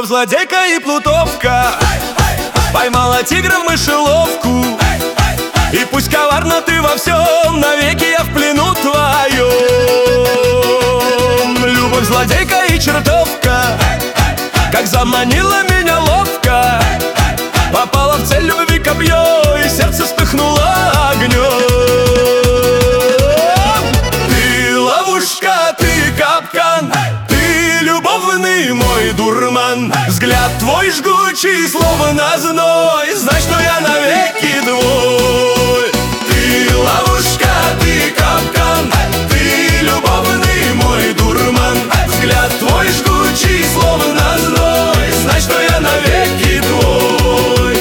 Любовь, злодейка и плутовка поймала тигра в мышеловку. И пусть коварно ты во всем, навеки я в плену твоем. Любовь, злодейка и чертовка как заманила меня ловко, попала в цель любви копье, и сердце вспыхнуло огнем. Ты ловушка, ты капкан, ты любовный мой дурман. Взгляд твой жгучий, словно зной, знай, что я навеки твой. Ты ловушка, ты капкан, ты любовный мой дурман. Взгляд твой жгучий, словно зной, знай, что я навеки твой.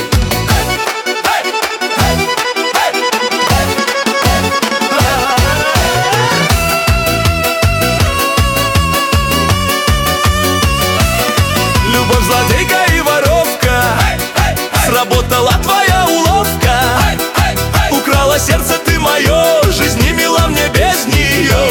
Любовь, злодейка и воровка, сработала твоя уловка. Украла сердце ты мое, жизнь не мила мне без нее.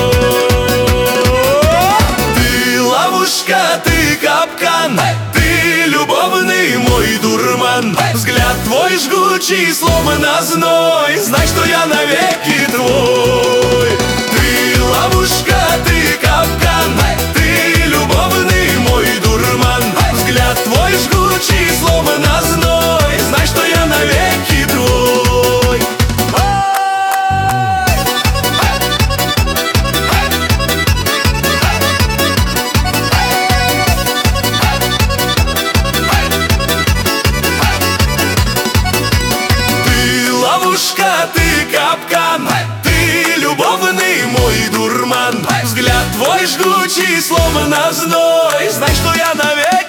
Ты ловушка, ты капкан, ты любовный мой дурман. Взгляд твой жгучий, словно зной, знай, что я навеки твой. Ты ловушка, ты капкан, ты любовный мой дурман. Взгляд твой жгучий, словно зной, знай, что я навеки твой. Ты ловушка, ты капкан, ты любовный мой дурман. Взгляд твой жгучий, словно зной, знай, что я навеки